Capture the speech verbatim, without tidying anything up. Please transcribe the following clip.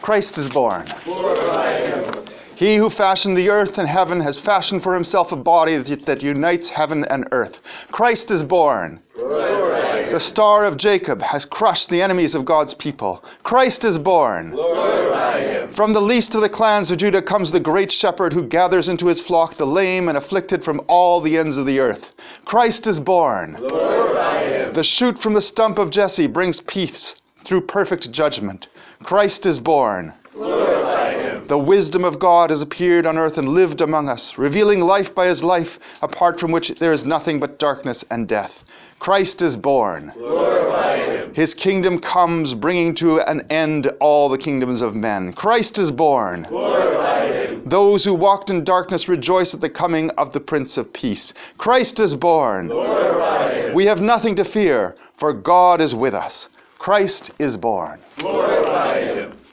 Christ is born. Glorify him. He who fashioned the earth and heaven has fashioned for himself a body that, that unites heaven and earth. Christ is born. Glorify him. The Star of Jacob has crushed the enemies of God's people. Christ is born. Glorify him. From the least of the clans of Judah comes the great shepherd who gathers into his flock the lame and afflicted from all the ends of the earth. Christ is born. Glorify him. The shoot from the stump of Jesse brings peace through perfect judgment. Christ is born. Glorify him. The wisdom of God has appeared on earth and lived among us, revealing life by his life, apart from which there is nothing but darkness and death. Christ is born. Glorify him. His kingdom comes, bringing to an end all the kingdoms of men. Christ is born. Glorify him. Those who walked in darkness rejoice at the coming of the Prince of Peace. Christ is born. Glorify him. We have nothing to fear, for God is with us. Christ is born. Glorify him.